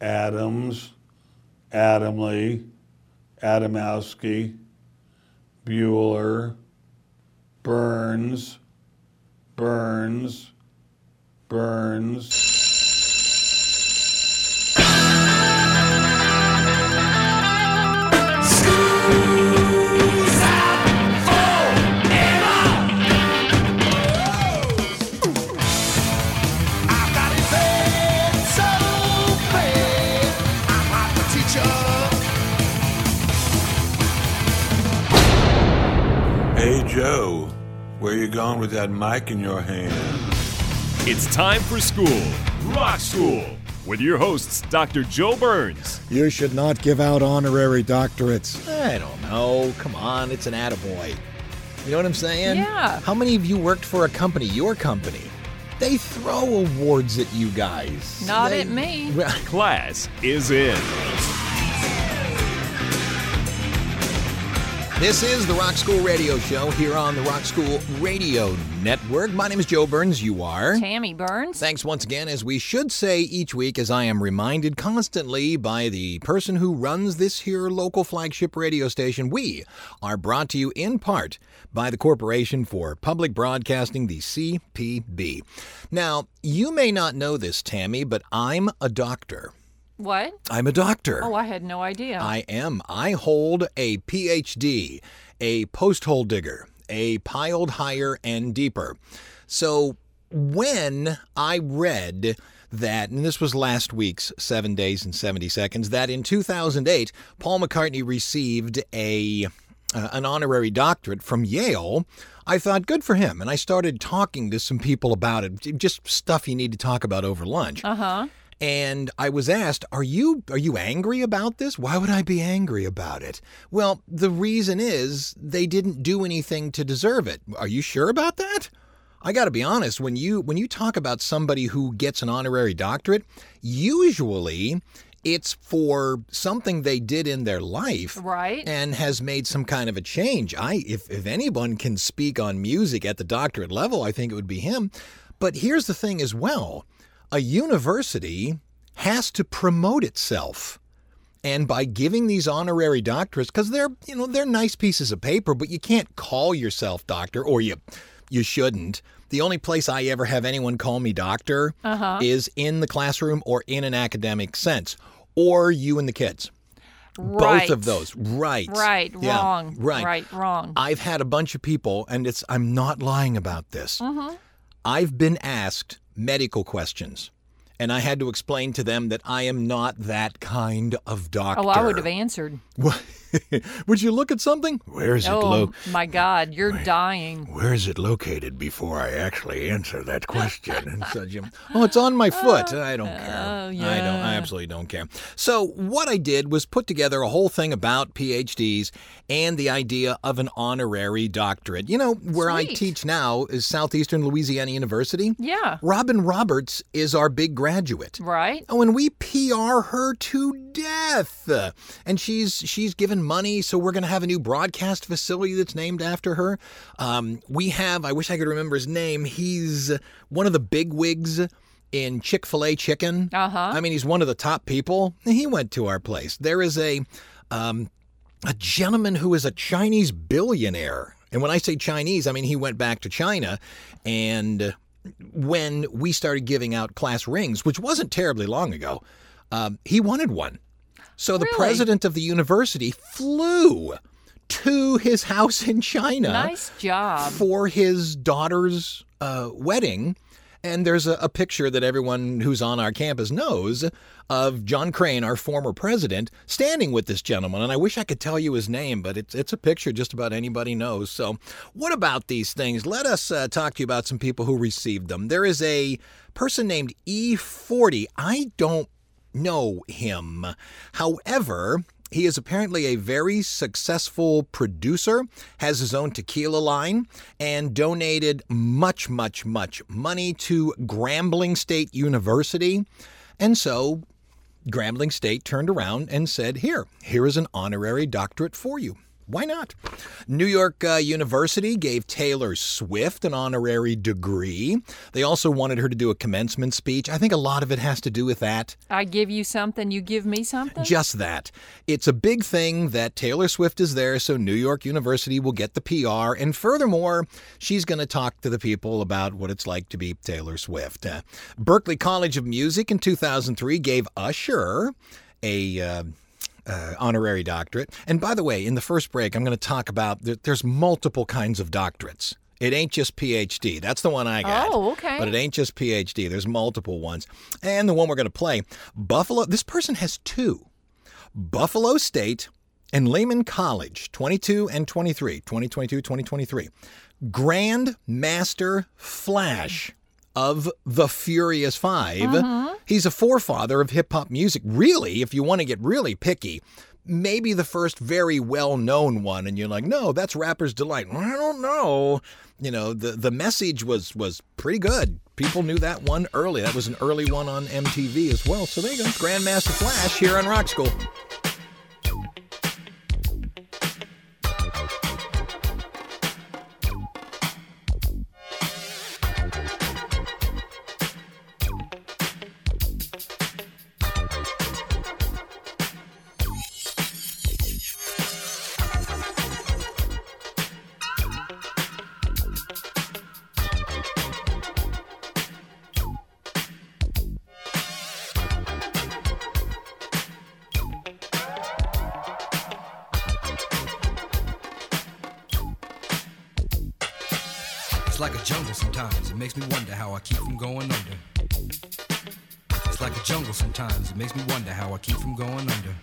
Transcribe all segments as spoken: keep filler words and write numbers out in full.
Adams, Adamley, Adamowski, Bueller, Burns, Burns, Burns. Hey, Joe, where you going with that mic in your hand? It's time for school, Rock School, with your hosts, Doctor Joe Burns. You should not give out honorary doctorates. I don't know. Come on, it's an attaboy. You know what I'm saying? Yeah. How many of you worked for a company, your company? They throw awards at you guys. Not they, at me. Class is in. This is the Rock School Radio Show here on the Rock School Radio Network. My name is Joe Burns. You are? Tammy Burns. Thanks once again, as we should say each week, as I am reminded constantly by the person who runs this here local flagship radio station. We are brought to you in part by the Corporation for Public Broadcasting, the C P B. Now, you may not know this, Tammy, but I'm a doctor. What? I'm a doctor. Oh, I had no idea. I am. I hold a P H D, a post hole digger, a piled higher and deeper. So when I read that, and this was last week's seven days and seventy seconds, that in two thousand eight, Paul McCartney received a uh, an honorary doctorate from Yale, I thought, good for him. And I started talking to some people about it, just stuff you need to talk about over lunch. Uh-huh. And I was asked, are you are you angry about this? Why would I be angry about it? Well, the reason is they didn't do anything to deserve it. Are you sure about that? I got to be honest, when you when you talk about somebody who gets an honorary doctorate, usually it's for something they did in their life, right, and has made some kind of a change. I if if anyone can speak on music at the doctorate level, I think it would be him. But here's the thing as well. A university has to promote itself. And by giving these honorary doctorates, because they're, you know, they're nice pieces of paper, but you can't call yourself doctor, or you you shouldn't. The only place I ever have anyone call me doctor uh-huh. is in the classroom or in an academic sense, or you and the kids. Right. Both of those. Right. Right. Yeah. Wrong. Right. Right. Wrong. I've had a bunch of people, and it's I'm not lying about this. Mm-hmm. I've been asked medical questions, and I had to explain to them that I am not that kind of doctor. Oh, I would have answered. Would you look at something? Where is it Oh, lo- my God, you're dying. Where is it located before I actually answer that question? And such a, oh, it's on my foot. I don't care. Oh, yeah. I don't. I absolutely don't care. So what I did was put together a whole thing about P H Ds and the idea of an honorary doctorate. You know, where Sweet. I teach now is Southeastern Louisiana University. Yeah. Robin Roberts is our big graduate. Right. Oh, and we P R her to death. And she's she's given money, so we're going to have a new broadcast facility that's named after her. Um, we have, I wish I could remember his name, he's one of the big wigs in Chick-fil-A chicken. Uh-huh. I mean, he's one of the top people. He went to our place. There is a um, a gentleman who is a Chinese billionaire. And when I say Chinese, I mean he went back to China, and when we started giving out class rings, which wasn't terribly long ago, um, he wanted one. So the Really? president of the university flew to his house in China. Nice job. For his daughter's uh, wedding. And there's a, a picture that everyone who's on our campus knows of John Crane, our former president, standing with this gentleman. And I wish I could tell you his name, but it's it's a picture just about anybody knows. So what about these things? Let us uh, talk to you about some people who received them. There is a person named E forty. I don't know him. However, he is apparently a very successful producer, has his own tequila line, and donated much, much, much money to Grambling State University. And so Grambling State turned around and said, here, here is an honorary doctorate for you. Why not? New York uh, University gave Taylor Swift an honorary degree. They also wanted her to do a commencement speech. I think a lot of it has to do with that. I give you something, you give me something? Just that. It's a big thing that Taylor Swift is there, so New York University will get the P R. And furthermore, she's going to talk to the people about what it's like to be Taylor Swift. Uh, Berklee College of Music in two thousand three gave Usher a... Uh, Uh, honorary doctorate. And by the way, in the first break, I'm going to talk about that there's multiple kinds of doctorates. It ain't just P H D. That's the one I got. Oh, okay. But it ain't just P H D. There's multiple ones. And the one we're going to play, Buffalo, this person has two. Buffalo State and Lehman College, twenty-two and twenty-three, twenty twenty-two, twenty twenty-three. Grand Master Flash of the Furious Five. Mm-hmm. He's a forefather of hip-hop music. Really, if you want to get really picky, maybe the first very well-known one, and you're like, no, that's Rapper's Delight. Well, I don't know. You know, the, the message was, was pretty good. People knew that one early. That was an early one on M T V as well. So there you go. Grandmaster Flash here on Rock School. Like a jungle sometimes, it makes me wonder how I keep from going under. It's like a jungle sometimes, it makes me wonder how I keep from going under.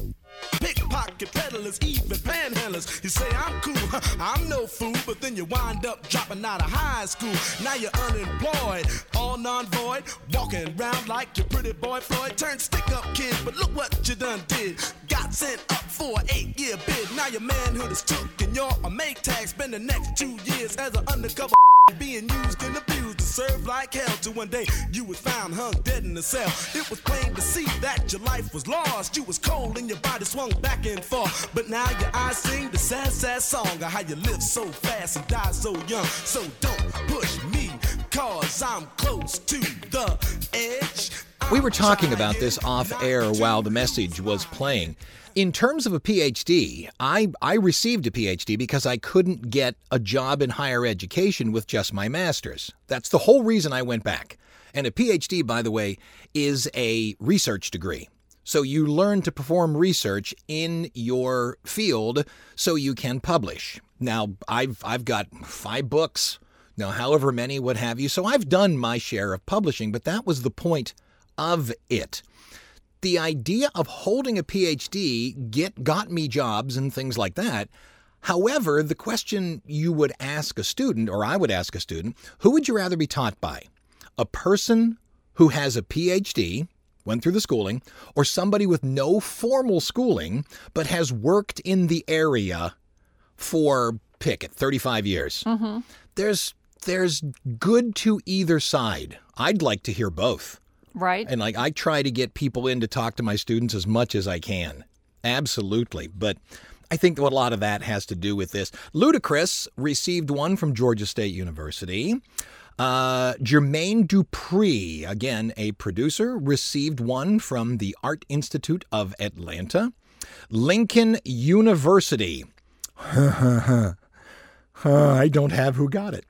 Pickpocket peddlers, even panhandlers. You say I'm cool, I'm no fool, but then you wind up dropping out of high school. Now you're unemployed, all non-void, walking around like your pretty boy Floyd. Turned stick-up kid, but look what you done did. Got sent up for an eight-year bid. Now your manhood is took and you're a make tag. Spend the next two years as an undercover being used and abused to serve like hell. Till one day you was found hung dead in a cell. It was plain to see that your life was lost. You was cold and your body swung back and forth. But now your eyes sing the sad, sad song of how you live so fast and die so young. So don't push me, cause I'm close to the edge. We were talking about this off air while the message was playing. In terms of a P H D, I, I received a P H D because I couldn't get a job in higher education with just my master's. That's the whole reason I went back. And a P H D, by the way, is a research degree. So you learn to perform research in your field so you can publish. Now, I've I've got five books, now however many, what have you. So I've done my share of publishing, but that was the point of it. The idea of holding a P H D get got me jobs and things like that. However, the question you would ask a student, or I would ask a student, who would you rather be taught by? A person who has a P H D, went through the schooling, or somebody with no formal schooling, but has worked in the area for, pick it, thirty-five years. Mm-hmm. There's there's good to either side. I'd like to hear both. Right. And like I try to get people in to talk to my students as much as I can. Absolutely. But I think that a lot of that has to do with this. Ludacris received one from Georgia State University. Uh, Jermaine Dupri, again, a producer, received one from the Art Institute of Atlanta. Lincoln University. I don't have who got it.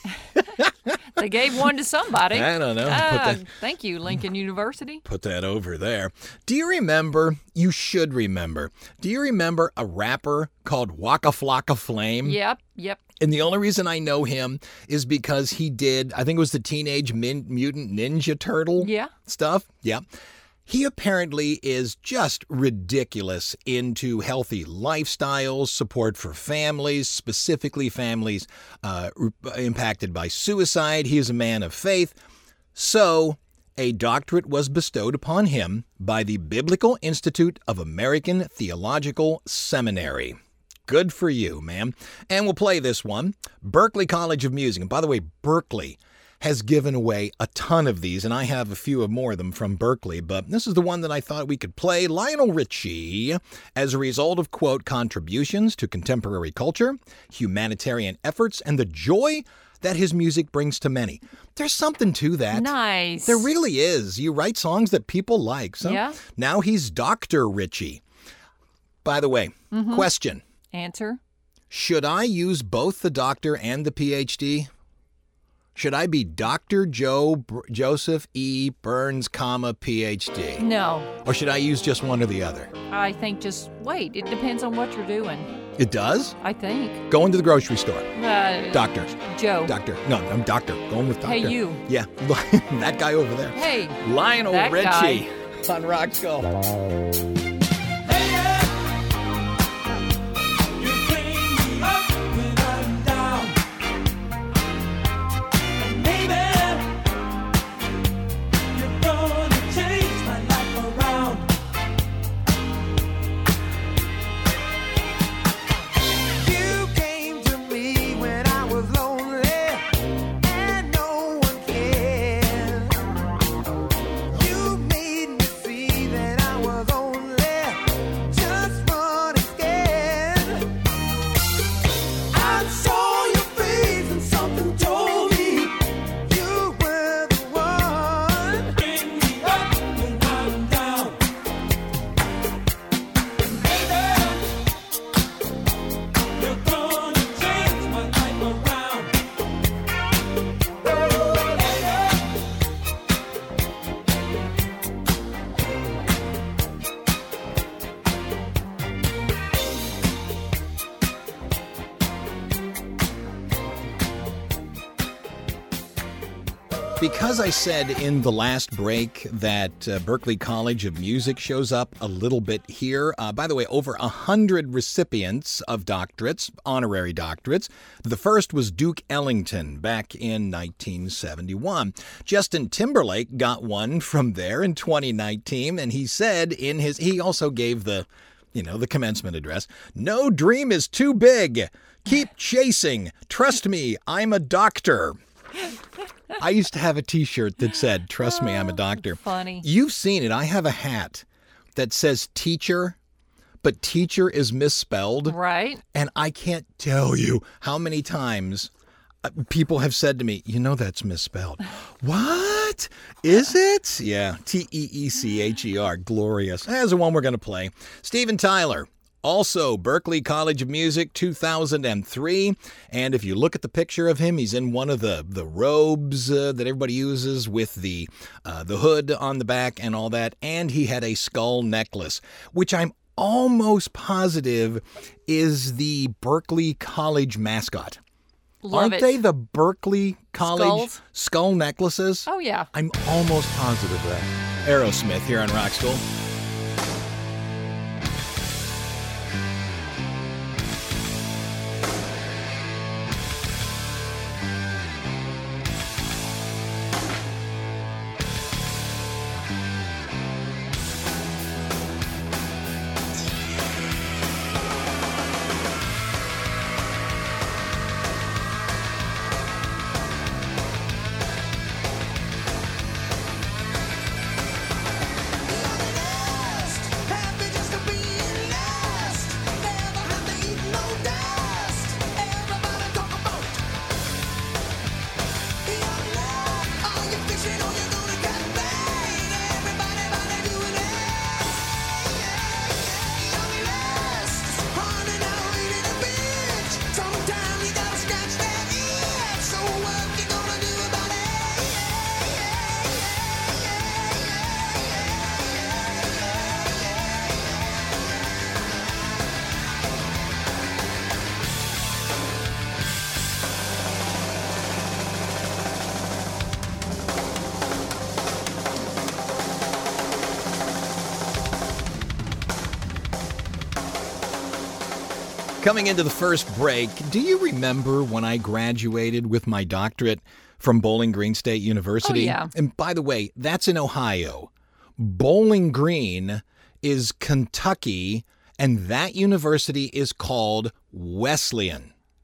They gave one to somebody. I don't know. Ah, Put that- thank you, Lincoln University. Put that over there. Do you remember, you should remember, do you remember a rapper called Waka Flocka Flame? Yep, yep. And the only reason I know him is because he did, I think it was the Teenage Min- Mutant Ninja Turtle Yeah. stuff. Yeah. He apparently is just ridiculous into healthy lifestyles, support for families, specifically families uh, impacted by suicide. He is a man of faith. So a doctorate was bestowed upon him by the Biblical Institute of American Theological Seminary. Good for you, man. And we'll play this one. Berklee College of Music. And by the way, Berklee has given away a ton of these, and I have a few of more of them from Berkeley, but this is the one that I thought we could play. Lionel Richie, as a result of, quote, contributions to contemporary culture, humanitarian efforts, and the joy that his music brings to many. There's something to that. Nice. There really is. You write songs that people like. So Yeah. now he's Doctor Richie. By the way, Mm-hmm. question. Answer. Should I use both the doctor and the P H D? Should I be Doctor Joe Br- Joseph E. Burns, comma, P H D? No. Or should I use just one or the other? I think just wait. It depends on what you're doing. It does? I think. Going to the grocery store. Uh, Doctor. Joe. Doctor. No, I'm doctor. Going with doctor. Hey, you. Yeah, that guy over there. Hey. Lionel that Richie guy. on Rock School. Because I said in the last break that uh, Berklee College of Music shows up a little bit here. Uh, by the way, over one hundred recipients of doctorates, honorary doctorates. The first was Duke Ellington back in nineteen seventy-one. Justin Timberlake got one from there in twenty nineteen, and he said in his, he also gave the, you know, the commencement address, "No dream is too big. Keep chasing. Trust me, I'm a doctor." I used to have a T-shirt that said, "Trust me, I'm a doctor." Funny. You've seen it. I have a hat that says teacher, but teacher is misspelled. Right. And I can't tell you how many times uh, people have said to me, "You know that's misspelled." What? Is it? Yeah. T E E C H E R. Glorious. That's the one we're going to play. Steven Tyler. Also, Berklee College of Music, two thousand three. And if you look at the picture of him, he's in one of the, the robes uh, that everybody uses with the uh, the hood on the back and all that. And he had a skull necklace, which I'm almost positive is the Berklee College mascot. Love Aren't it. they the Berklee College Skulls? skull necklaces? Oh, yeah. I'm almost positive of that. Aerosmith here on Rock School. Coming into the first break, do you remember when I graduated with my doctorate from Bowling Green State University? Oh, yeah. And by the way, that's in Ohio. Bowling Green is Kentucky, and that university is called Wesleyan.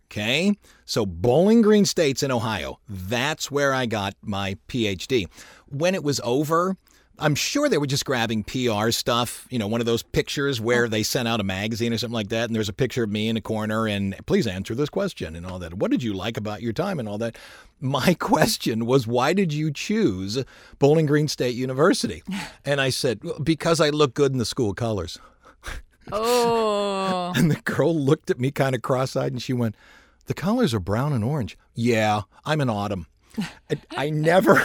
Okay? So Bowling Green State's in Ohio. That's where I got my P H D. When it was over, I'm sure they were just grabbing P R stuff, you know, one of those pictures where they sent out a magazine or something like that, and there's a picture of me in a corner, and please answer this question and all that. What did you like about your time and all that? My question was, why did you choose Bowling Green State University? And I said, well, because I look good in the school colors. Oh. And the girl looked at me kind of cross-eyed, and she went, the colors are brown and orange. Yeah, I'm an autumn. I, I never...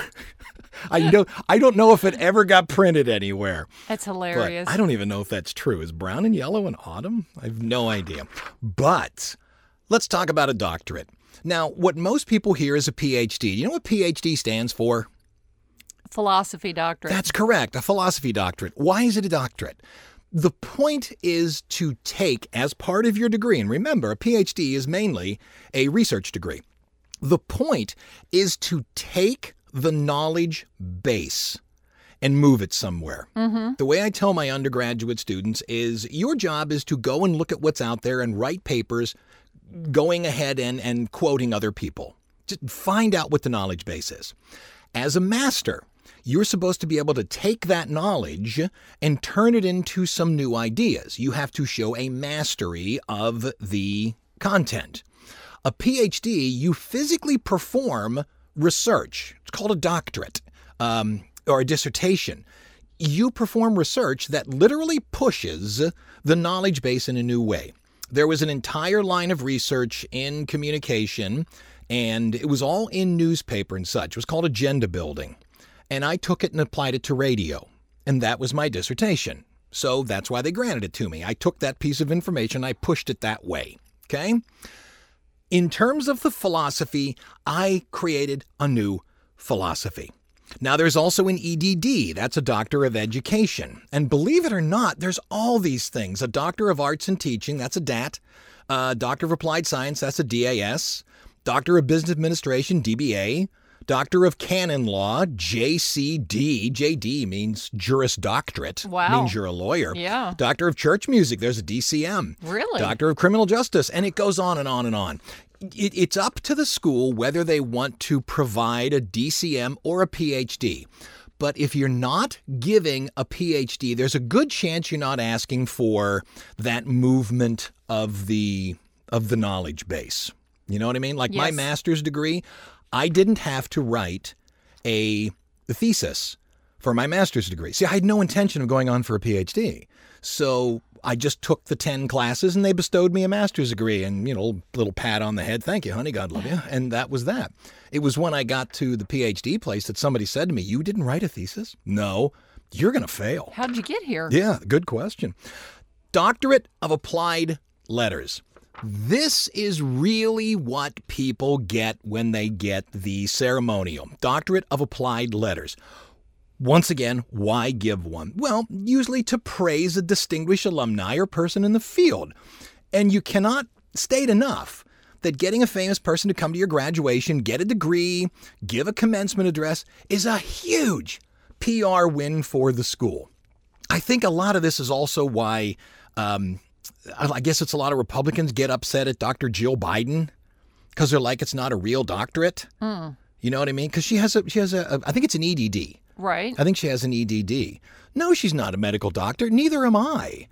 I don't, I don't know if it ever got printed anywhere. That's But hilarious. I don't even know if that's true. Is brown and yellow in autumn? I have no idea. But let's talk about a doctorate. Now, what most people hear is a P H D. You know what P H D stands for? Philosophy doctorate. That's correct, a philosophy doctorate. Why is it a doctorate? The point is to take as part of your degree, and remember, a P H D is mainly a research degree. The point is to take the knowledge base and move it somewhere. Mm-hmm. The way I tell my undergraduate students is your job is to go and look at what's out there and write papers going ahead and, and quoting other people. Just find out what the knowledge base is. As a master, you're supposed to be able to take that knowledge and turn it into some new ideas. You have to show a mastery of the content. A P H D, you physically perform research. It's called a doctorate um, or a dissertation. You perform research that literally pushes the knowledge base in a new way. There was an entire line of research in communication, and it was all in newspaper and such. It was called agenda building. And I took it and applied it to radio, and that was my dissertation. So that's why they granted it to me. I took that piece of information, I pushed it that way. Okay? In terms of the philosophy, I created a new philosophy. Now, there's also an E D D. That's a Doctor of Education. And believe it or not, there's all these things. A Doctor of Arts and Teaching, that's a D A T. Uh, Doctor of Applied Science, that's a D A S. Doctor of Business Administration, D B A. Doctor of Canon Law, J C D. J D means Juris Doctorate. Wow. Means you're a lawyer. Yeah. Doctor of Church Music, there's a D C M. Really? Doctor of Criminal Justice, and it goes on and on and on. It, it's up to the school whether they want to provide a D C M or a P H D. But if you're not giving a P H D, there's a good chance you're not asking for that movement of the of the knowledge base. You know what I mean? Like my Yes. master's degree, I didn't have to write a thesis for my master's degree. See, I had no intention of going on for a P H D. So I just took the ten classes and they bestowed me a master's degree and, you know, little pat on the head. Thank you, honey. God love you. And that was that. It was when I got to the P H D place that somebody said to me, you didn't write a thesis? No, you're going to fail. How did you get here? Yeah, good question. Doctorate of Applied Letters. This is really what people get when they get the ceremonial. Doctorate of Applied Letters. Once again, why give one? Well, usually to praise a distinguished alumni or person in the field. And you cannot state enough that getting a famous person to come to your graduation, get a degree, give a commencement address is a huge P R win for the school. I think a lot of this is also why, um, I guess it's a lot of Republicans get upset at Doctor Jill Biden because they're like, it's not a real doctorate. Mm. You know what I mean? Because she has a, she has a, a, I think it's an E D D. Right. I think she has an E D D. No, she's not a medical doctor. Neither am I.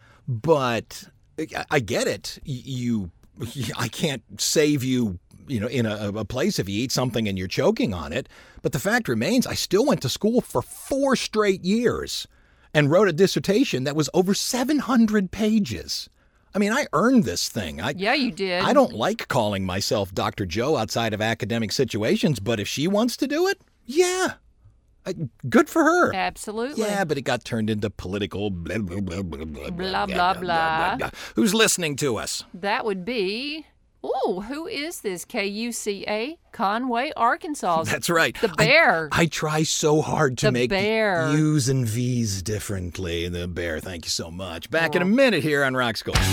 But I, I get it. You, I can't save you, you know, in a, a place if you eat something and you're choking on it. But the fact remains, I still went to school for four straight years and wrote a dissertation that was over seven hundred pages. I mean, I earned this thing. I, Yeah, you did. I don't like calling myself Doctor Joe outside of academic situations, but if she wants to do it, yeah. I, good for her. Absolutely. Yeah, but it got turned into political blah, blah, blah, blah, blah, Blah, blah, blah. Who's listening to us? That would be, oh, who is this? K U C A, Conway, Arkansas. That's right. The bear. I, I try so hard to The make bear. U's and V's differently. The bear, thank you so much. Back in a Oh. minute here on Rock School.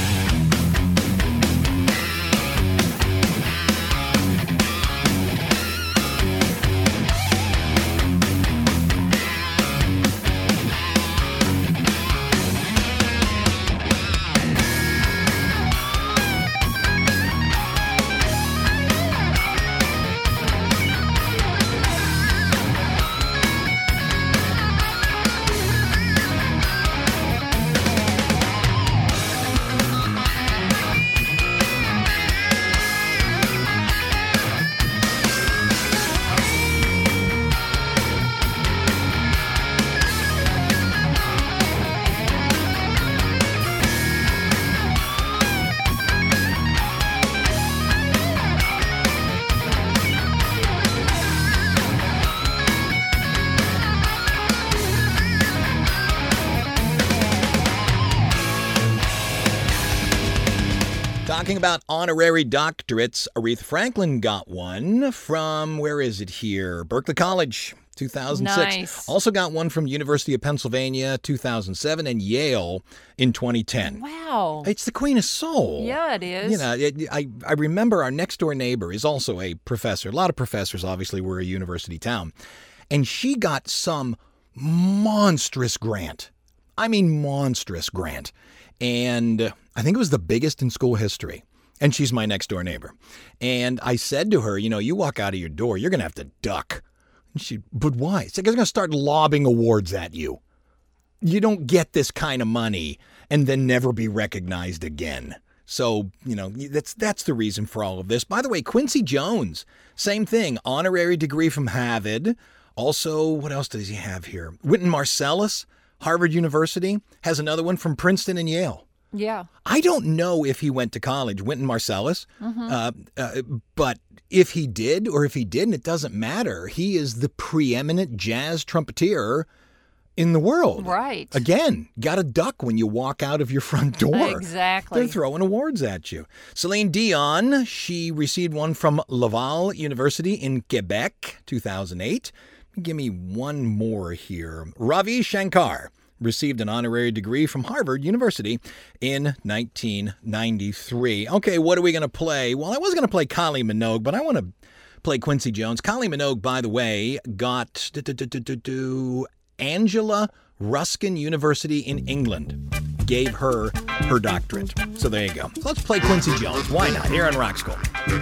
Talking about honorary doctorates, Aretha Franklin got one from, where is it here? Berkeley College, two thousand six. Nice. Also got one from University of Pennsylvania, two thousand seven, and Yale in twenty ten. Wow. It's the Queen of Soul. Yeah, it is. You know, it, I, I remember our next door neighbor is also a professor. A lot of professors, obviously, were a university town. And she got some monstrous grant. I mean, monstrous grant. And I think it was the biggest in school history. And she's my next door neighbor. And I said to her, you know, you walk out of your door, you're going to have to duck. And she, but why? It's like they're going to start lobbing awards at you. You don't get this kind of money and then never be recognized again. So, you know, that's that's the reason for all of this. By the way, Quincy Jones, same thing, honorary degree from Harvard. Also, what else does he have here? Wynton Marsalis, Harvard University, has another one from Princeton and Yale. Yeah. I don't know if he went to college, Wynton Marsalis, Mm-hmm. uh, uh, but if he did or if he didn't, it doesn't matter. He is the preeminent jazz trumpeter in the world. Right. Again, got a duck when you walk out of your front door. Exactly. They're throwing awards at you. Celine Dion, she received one from Laval University in Quebec, two thousand eight. Give me one more here. Ravi Shankar received an honorary degree from Harvard University in nineteen ninety-three. Okay, what are we going to play? Well, I was going to play Kylie Minogue, but I want to play Quincy Jones. Kylie Minogue, by the way, got do, do, do, do, do, do, Angela Ruskin University in England. Gave her her doctorate. So there you go. So let's play Quincy Jones. Why not? Here on Rock School.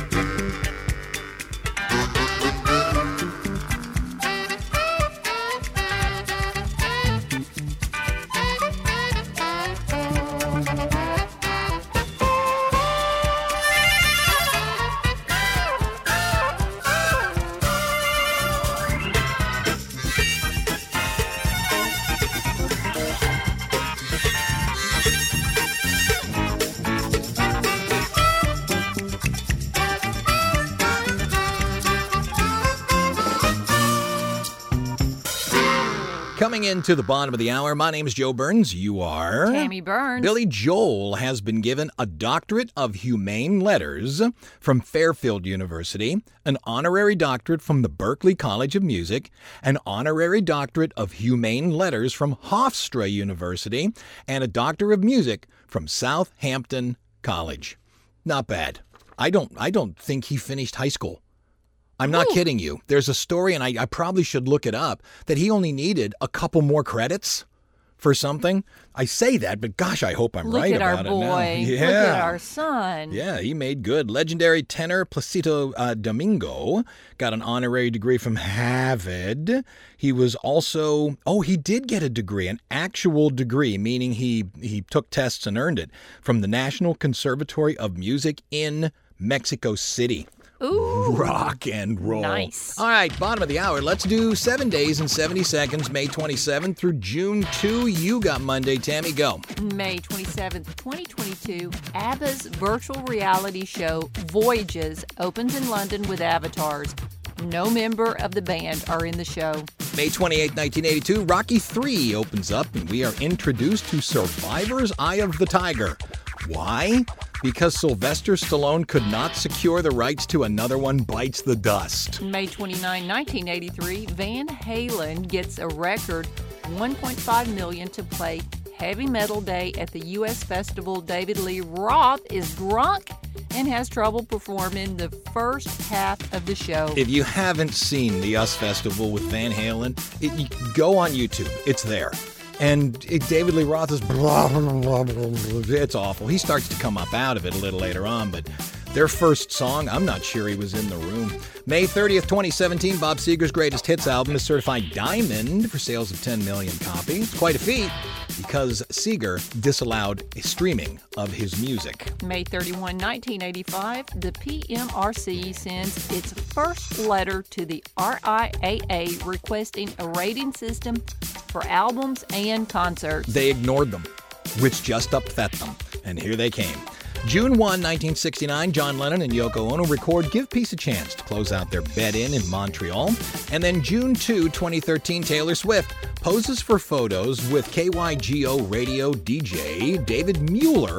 Coming into the bottom of the hour, my name is Joe Burns. You are? Tammy Burns. Billy Joel has been given a doctorate of humane letters from Fairfield University, an honorary doctorate from the Berklee College of Music, an honorary doctorate of humane letters from Hofstra University, and a doctor of music from Southampton College. Not bad. I don't I don't think he finished high school. I'm not Ooh. kidding you. There's a story, and I, I probably should look it up, that he only needed a couple more credits for something. I say that, but gosh, I hope I'm Look right at our about boy. it now. Yeah. Look at our son. Yeah, he made good. Legendary tenor Placido uh, Domingo got an honorary degree from Harvard. He was also, oh, he did get a degree, an actual degree, meaning he, he took tests and earned it, from the National Conservatory of Music in Mexico City. Ooh. Rock and roll. Nice. All right, bottom of the hour. Let's do seven days and seventy seconds, May twenty-seventh through June second. You got Monday. Tammy, go. May twenty-seventh, twenty twenty-two, ABBA's virtual reality show Voyages opens in London with avatars. No member of the band are in the show. May twenty-eighth, nineteen eighty-two, Rocky three opens up, and we are introduced to Survivor's Eye of the Tiger. Why? Because Sylvester Stallone could not secure the rights to Another One Bites the Dust. May twenty-ninth, nineteen eighty-three, Van Halen gets a record one point five million dollars to play Heavy Metal Day at the U S festival. David Lee Roth is drunk and has trouble performing the first half of the show. If you haven't seen the U S Festival with Van Halen, it, you go on YouTube. It's there. And it, David Lee Roth is blah, blah, blah, blah, blah. It's awful. He starts to come up out of it a little later on, but their first song, I'm not sure he was in the room. May thirtieth, twenty seventeen, Bob Seger's greatest hits album is certified diamond for sales of ten million copies. Quite a feat, because Seger disallowed streaming of his music. May thirty-first, nineteen eighty-five, the P M R C sends its first letter to the R I A A requesting a rating system for albums and concerts. They ignored them, which just upset them, and here they came. June first, nineteen sixty-nine, John Lennon and Yoko Ono record Give Peace a Chance to close out their bed-in in Montreal. And then June second, twenty thirteen, Taylor Swift poses for photos with K Y G O radio D J David Mueller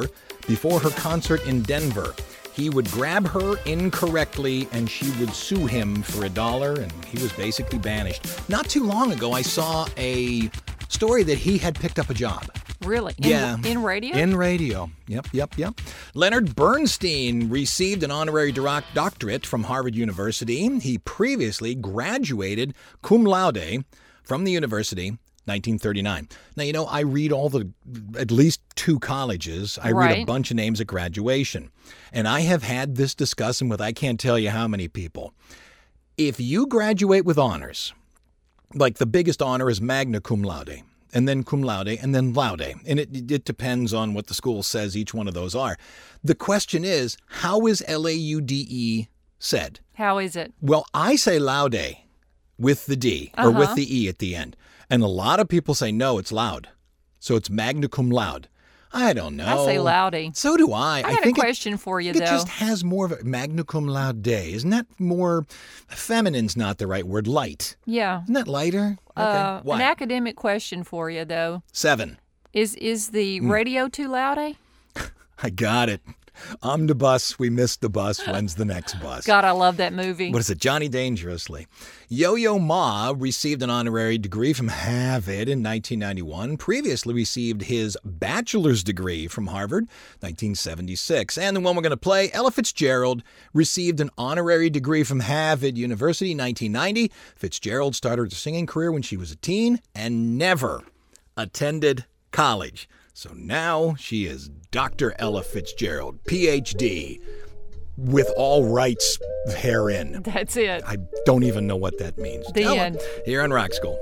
before her concert in Denver. He would grab her incorrectly and she would sue him for a dollar, and he was basically banished. Not too long ago, I saw a story that he had picked up a job. Really? In, Yeah. In radio? In radio. Yep, yep, yep. Leonard Bernstein received an honorary doc- doctorate from Harvard University. He previously graduated cum laude from the university, nineteen thirty-nine. Now, you know, I read all the, at least two colleges. I read a Right. bunch of names at graduation. And I have had this discussion with I can't tell you how many people. If you graduate with honors, like the biggest honor is magna cum laude, and then cum laude, and then laude. And it, it depends on what the school says each one of those are. The question is, how is L A U D E said? How is it? Well, I say laude with the D, or Uh-huh. with the E at the end. And a lot of people say, no, it's loud. So it's magna cum laude. I don't know. I say loudy. So do I. I got a think it- question for you, it though. just has more of a magna cum laude. Isn't that more, feminine's not the right word, light. Yeah. Isn't that lighter? Okay. Uh, What? an academic question for you, though. Seven. Is is the Hmm. radio too loud, eh? I got it. Omnibus, we missed the bus. When's the next bus? God, I love that movie. What is it? Johnny Dangerously. Yo-Yo Ma received an honorary degree from Harvard in nineteen ninety-one. Previously received his bachelor's degree from Harvard, nineteen seventy-six. And the one we're going to play, Ella Fitzgerald, received an honorary degree from Harvard University, nineteen ninety. Fitzgerald started her singing career when she was a teen and never attended college. So now she is Doctor Ella Fitzgerald, P H D, with all rights herein. That's it. I don't even know what that means. The Ella, end. Here on Rock School.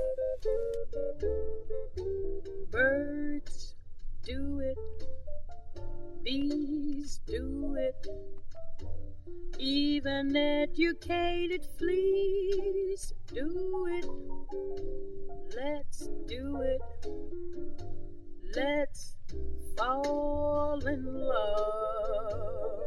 Birds do it, bees do it, even educated fleas do it. Let's do it. Let's fall in love.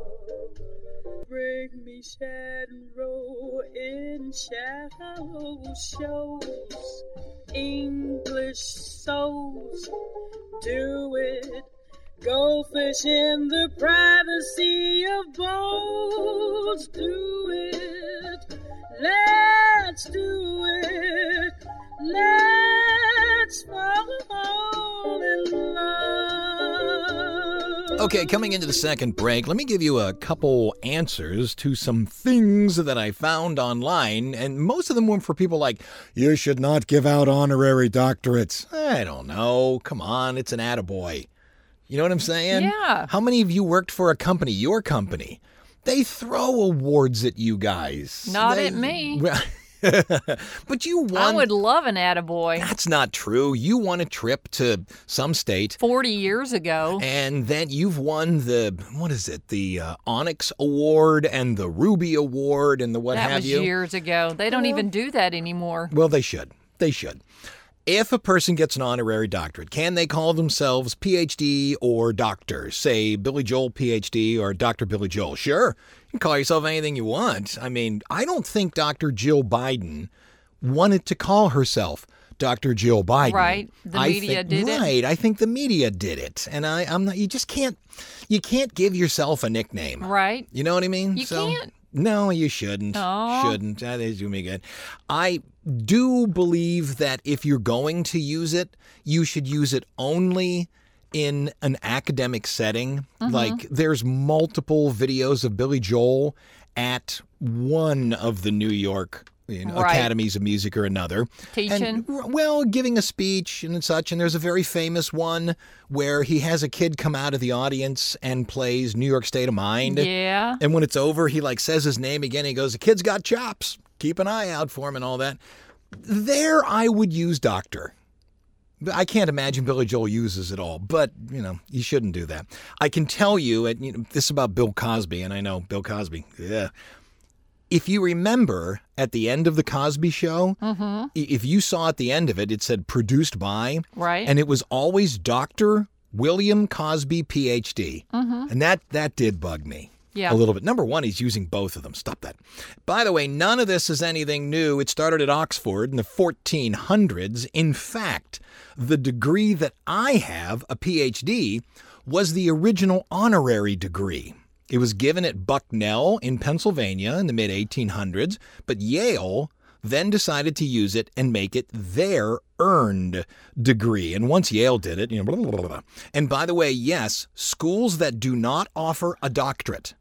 Bring me Shanroe in shallow shows. English souls do it. Go fish in the privacy of boats. Do it. Let's do it. Let's fall in love. Okay, coming into the second break, let me give you a couple answers to some things that I found online, and most of them were for people like, You should not give out honorary doctorates. I don't know, come on, it's an attaboy. You know what I'm saying? Yeah. How many of you worked for a company, your company? They throw awards at you guys. Not They- at me. Well, but you won. I would love an attaboy. That's not true. You won a trip to some state. forty years ago. And then you've won the, what is it, the uh, Onyx Award and the Ruby Award and the what that have was you. years ago. They don't even do that anymore. Well, they should. They should. If a person gets an honorary doctorate, can they call themselves P H D or doctor? Say Billy Joel P H D or Doctor Billy Joel. Sure, you can call yourself anything you want. I mean, I don't think Doctor Jill Biden wanted to call herself Doctor Jill Biden. Right. The I media think, did it. Right. I think the media did it. And I, I'm not, you just can't, you can't give yourself a nickname. Right. You know what I mean? You So- can't. No, you shouldn't. Aw. Shouldn't. That is doing me good. I do believe that if you're going to use it, you should use it only in an academic setting. Mm-hmm. Like there's multiple videos of Billy Joel at one of the New York you know, Right. academies of music or another. Teaching. And, well, giving a speech and such. And there's a very famous one where he has a kid come out of the audience and plays New York State of Mind. Yeah. And when it's over, he like says his name again. He goes, the kid's got chops. Keep an eye out for him and all that. There I would use doctor. I can't imagine Billy Joel uses it all, but, you know, you shouldn't do that. I can tell you, and you know, this is about Bill Cosby, and I know Bill Cosby, yeah. If you remember at the end of the Cosby Show, Mm-hmm. if you saw at the end of it, it said produced by, Right. and it was always Doctor William Cosby, P H D. Mm-hmm. And that, that did bug me. Yeah. a little bit. Number one, he's using both of them. Stop that. By the way, none of this is anything new. It started at Oxford in the fourteen hundreds. In fact, the degree that I have, a P H D, was the original honorary degree. It was given at Bucknell in Pennsylvania in the mid eighteen hundreds, but Yale then decided to use it and make it their earned degree. And once Yale did it, you know, blah, blah, blah, blah. And by the way, yes, schools that do not offer a doctorate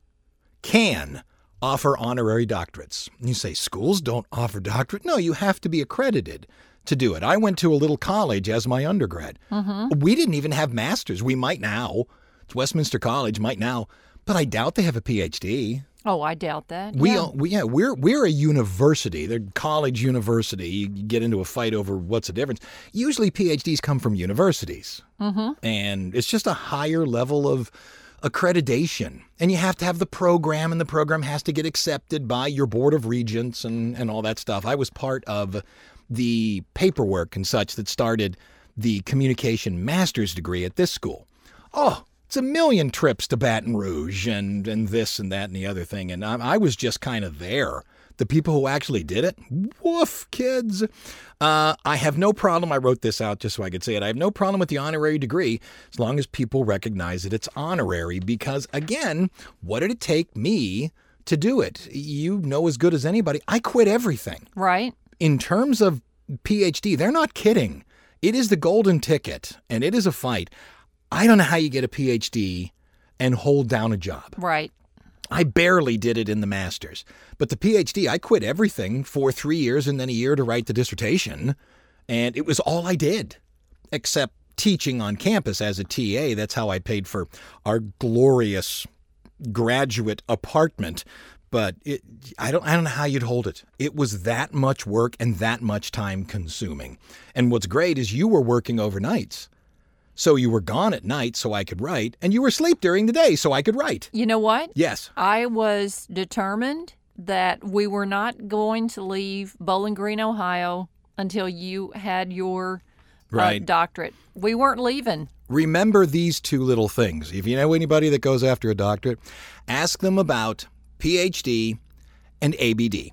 can offer honorary doctorates. You say, schools don't offer doctorate? No, you have to be accredited to do it. I went to a little college as my undergrad. Mm-hmm. We didn't even have masters. We might now. It's Westminster College, might now. But I doubt they have a P H D. Oh, I doubt that. We, yeah. we yeah, we're we're a university. They're college university. You get into a fight over what's the difference. Usually P H Ds come from universities. Mm-hmm. And it's just a higher level of accreditation. And you have to have the program, and the program has to get accepted by your board of regents and, and all that stuff. I was part of the paperwork and such that started the communication master's degree at this school. Oh, it's a million trips to Baton Rouge and, and this and that and the other thing. And I, I was just kind of there. The people who actually did it, woof, kids. Uh, I have no problem. I wrote this out just so I could say it. I have no problem with the honorary degree as long as people recognize that it's honorary. Because, again, what did it take me to do it? You know as good as anybody. I quit everything. Right. In terms of P H D, they're not kidding. It is the golden ticket, and it is a fight. I don't know how you get a P H D and hold down a job. Right. I barely did it in the master's. But the P H D, I quit everything for three years and then a year to write the dissertation. And it was all I did, except teaching on campus as a T A. That's how I paid for our glorious graduate apartment. But it, I don't I don't know how you'd hold it. It was that much work and that much time consuming. And what's great is you were working overnights. So you were gone at night so I could write, and you were asleep during the day so I could write. You know what? Yes. I was determined that we were not going to leave Bowling Green, Ohio until you had your Right. uh, doctorate. We weren't leaving. Remember these two little things. If you know anybody that goes after a doctorate, ask them about P H D and A B D.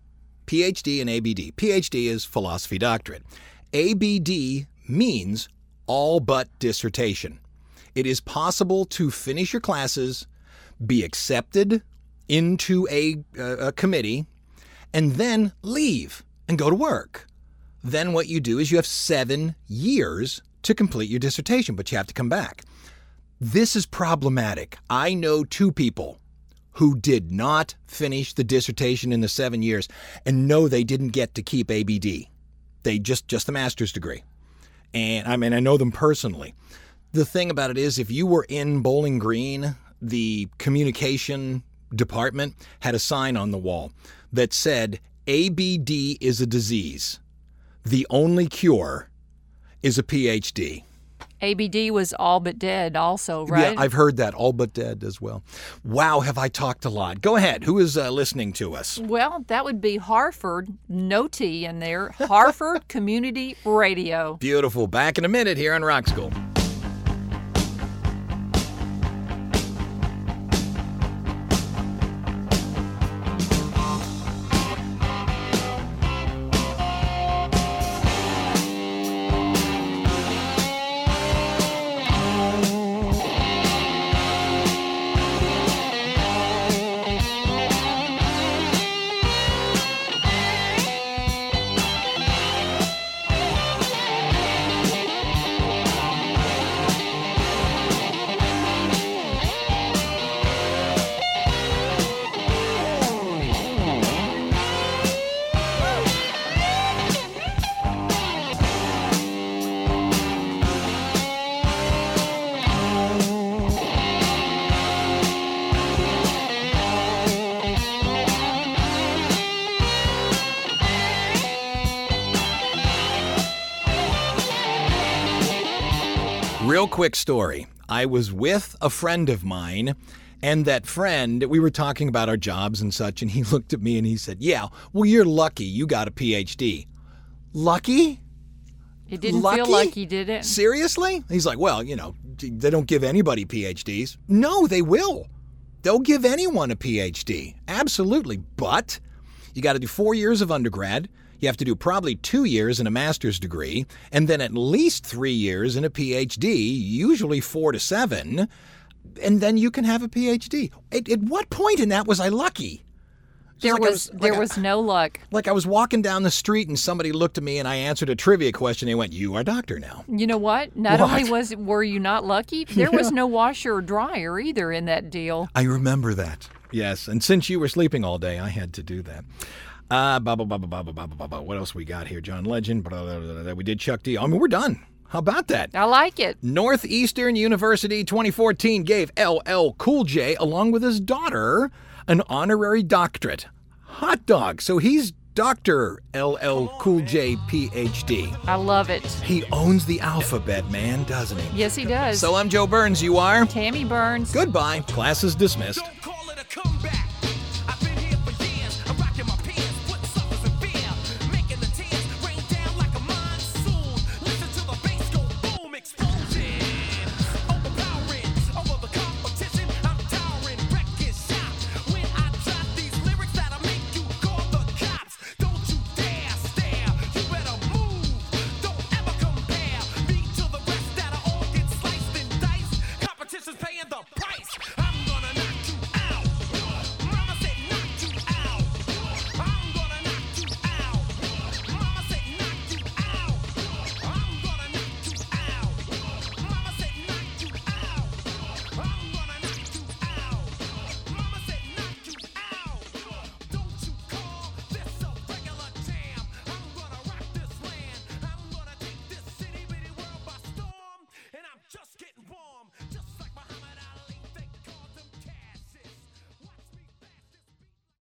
P H D and A B D. P H D is philosophy doctorate. A B D means all but dissertation. It is possible to finish your classes, be accepted into a, a, a committee, and then leave and go to work. Then what you do is you have seven years to complete your dissertation, but you have to come back. This is problematic. I know two people who did not finish the dissertation in the seven years and know they didn't get to keep A B D. They just, just the master's degree. And I mean, I know them personally. The thing about it is, if you were in Bowling Green, the communication department had a sign on the wall that said, A B D is a disease. The only cure is a P H D. A B D was all but dead also, right? Yeah, I've heard that, all but dead as well. Wow, have I talked a lot. Go ahead. Who is uh, listening to us? Well, that would be Harford, no T in there, Harford Community Radio. Beautiful. Back in a minute here on Rock School. Real quick story. I was with a friend of mine, and that friend, we were talking about our jobs and such, and he looked at me and he said, yeah, well, you're lucky you got a P H D. Lucky? It didn't Lucky? feel like you did it. Seriously? He's like, well, you know, they don't give anybody P H Ds. No, they will. They'll give anyone a P H D. Absolutely. But you got to do four years of undergrad. You have to do probably two years in a master's degree, and then at least three years in a P H D, usually four to seven, and then you can have a P H D. At, at what point in that was I lucky? There like I was, was there like was I, no luck. Like I was walking down the street and somebody looked at me and I answered a trivia question. They went, "You are a doctor now." You know what? Not What? only was were you not lucky, there was no washer or dryer either in that deal. I remember that. Yes, and since you were sleeping all day, I had to do that. Uh, blah, blah, blah, blah, blah, blah, blah, blah. What else we got here? John Legend. Blah, blah, blah, blah. We did Chuck D. I mean, we're done. How about that? I like it. Northeastern University twenty fourteen gave L L Cool J, along with his daughter, an honorary doctorate. Hot dog. So he's Doctor L L Cool J, P H D. I love it. He owns the alphabet, man, doesn't he? Yes, he does. So I'm Joe Burns. You are? Tammy Burns. Goodbye. Class is dismissed.